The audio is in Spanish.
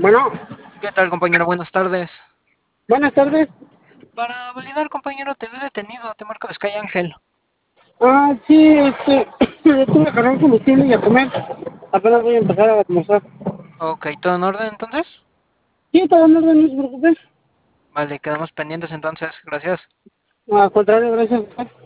Bueno, ¿Qué tal, compañero? Buenas tardes. buenas tardes. Para validar, compañero, te veo detenido. Te marco de Sky Ángel. Sí, tuve que cargar combustible y a comer. Apenas voy a empezar a almorzar. Ok, ¿todo en orden entonces? Sí, todo en orden, no se preocupe. Vale, quedamos pendientes entonces. Gracias. Al contrario, gracias.